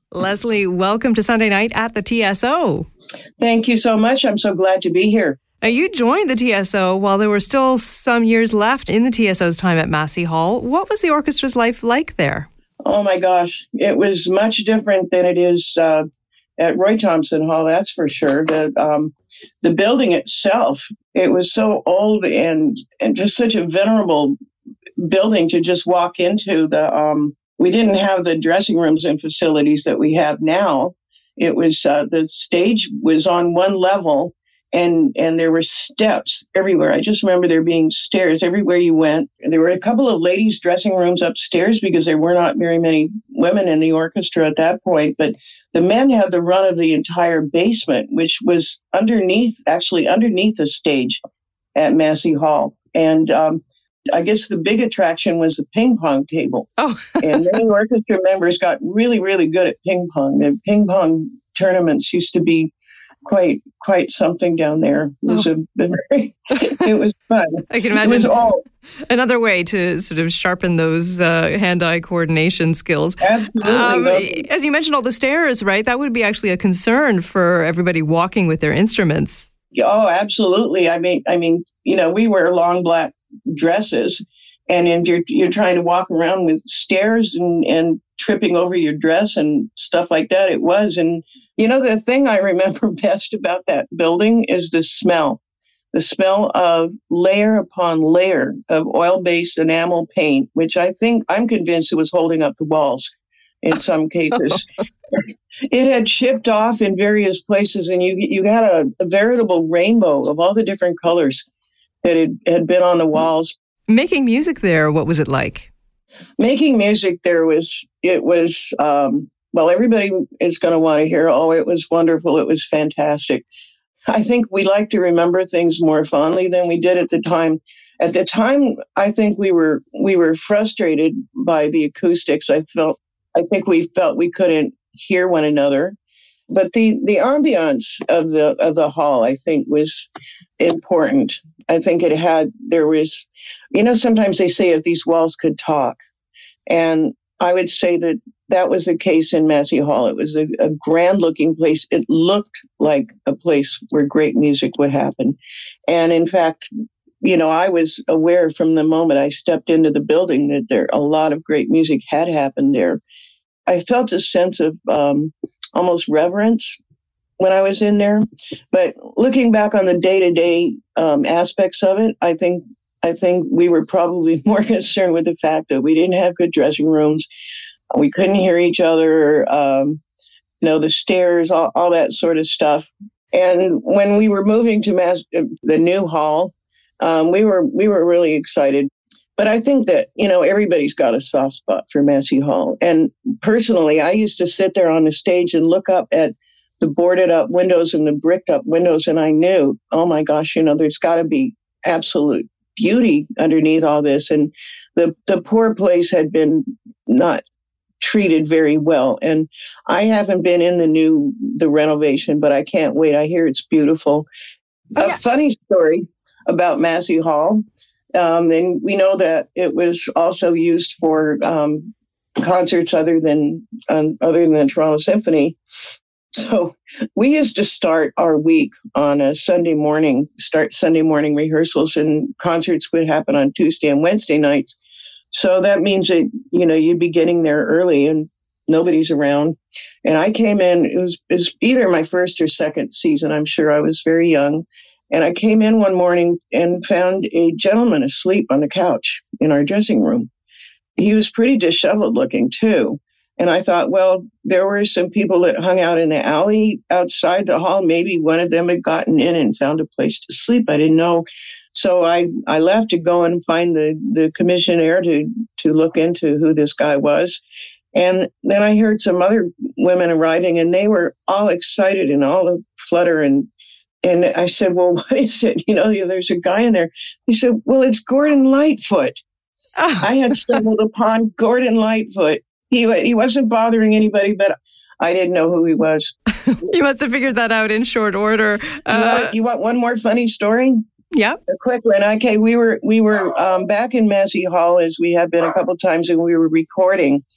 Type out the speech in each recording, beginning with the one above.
Leslie, welcome to Sunday Night at the TSO. Thank you so much. I'm so glad to be here. Now, you joined the TSO while there were still some years left in the TSO's time at Massey Hall. What was the orchestra's life like there? Oh my gosh, it was much different than it is at Roy Thomson Hall, that's for sure. The building itself, it was so old and just such a venerable building to just walk into. We didn't have the dressing rooms and facilities that we have now. It was the stage was on one level, and there were steps everywhere. I just remember there being stairs everywhere you went. There were a couple of ladies' dressing rooms upstairs because there were not very many women in the orchestra at that point. But the men had the run of the entire basement, which was underneath the stage at Massey Hall. And I guess the big attraction was the ping pong table. Oh. And many orchestra members got really, really good at ping pong. The ping pong tournaments used to be quite something down there. It was fun. I can imagine. It was all another way to sort of sharpen those hand-eye coordination skills. Absolutely. As you mentioned, all the stairs, right? That would be actually a concern for everybody walking with their instruments. Oh, absolutely. I mean, we wear long black dresses, and if you're trying to walk around with stairs and tripping over your dress and stuff like that, it was. And the thing I remember best about that building is the smell of layer upon layer of oil-based enamel paint, which I'm convinced it was holding up the walls in some cases. It had chipped off in various places, and you got a veritable rainbow of all the different colors that had been on the walls. Making music there, what was it like? Making music there was everybody is going to want to hear, oh, it was wonderful, it was fantastic. I think we like to remember things more fondly than we did at the time. At the time, I think we were frustrated by the acoustics. I think we felt we couldn't hear one another. But the ambiance of the hall, I think, was important. I think there was, sometimes they say if these walls could talk. And I would say that was the case in Massey Hall. It was a grand looking place. It looked like a place where great music would happen. And in fact, I was aware from the moment I stepped into the building that a lot of great music had happened there. I felt a sense of almost reverence when I was in there. But looking back on the day-to-day aspects of it, I think we were probably more concerned with the fact that we didn't have good dressing rooms. We couldn't hear each other, the stairs, all that sort of stuff. And when we were moving to the new hall, we were really excited. But I think that, everybody's got a soft spot for Massey Hall. And personally, I used to sit there on the stage and look up at the boarded up windows and the bricked up windows. And I knew, oh my gosh, there's got to be absolute beauty underneath all this. And the poor place had been not treated very well. And I haven't been in the renovation, but I can't wait. I hear it's beautiful. A funny story about Massey Hall. And we know that it was also used for concerts other than the Toronto Symphony. So we used to start our week on a Sunday morning rehearsals, and concerts would happen on Tuesday and Wednesday nights. So that means that, you'd be getting there early and nobody's around. And I came in, it was either my first or second season. I'm sure I was very young. And I came in one morning and found a gentleman asleep on the couch in our dressing room. He was pretty disheveled looking too. And I thought, well, there were some people that hung out in the alley outside the hall. Maybe one of them had gotten in and found a place to sleep. I didn't know. So I left to go and find the commissionaire to look into who this guy was. And then I heard some other women arriving, and they were all excited and all a flutter. And I said, well, what is it? There's a guy in there. He said, well, it's Gordon Lightfoot. Oh. I had stumbled upon Gordon Lightfoot. He wasn't bothering anybody, but I didn't know who he was. You must have figured that out in short order. You want one more funny story? Yeah. A quick one. Okay, we were back in Massey Hall, as we have been a couple times, and we were recording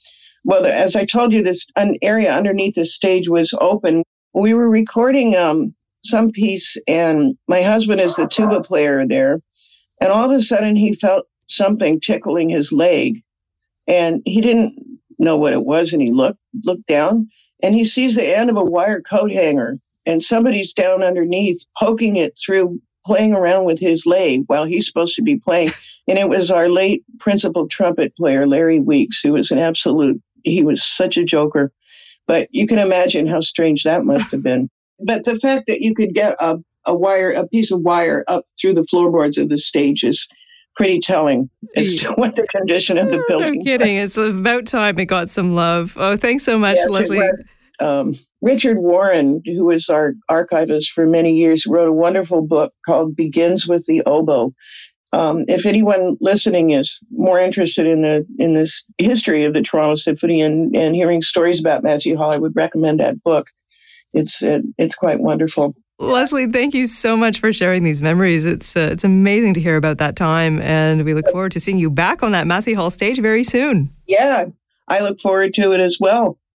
well, as I told you, this an area underneath the stage was open. We were recording some piece, and my husband is the tuba player there. And all of a sudden, he felt something tickling his leg, and he didn't know what it was. And he looked down, and he sees the end of a wire coat hanger, and somebody's down underneath poking it through, playing around with his leg while he's supposed to be playing. And it was our late principal trumpet player, Larry Weeks, who was he was such a joker. But you can imagine how strange that must have been. But the fact that you could get a piece of wire up through the floorboards of the stage is pretty telling as to what the condition of the building No kidding. It's about time it got some love. Oh, thanks so much, Leslie. Richard Warren, who was our archivist for many years, wrote a wonderful book called Begins with the Oboe. If anyone listening is more interested in this history of the Toronto Symphony and hearing stories about Massey Hall, I would recommend that book. It's quite wonderful. Leslie, thank you so much for sharing these memories. It's amazing to hear about that time, and we look forward to seeing you back on that Massey Hall stage very soon. Yeah, I look forward to it as well.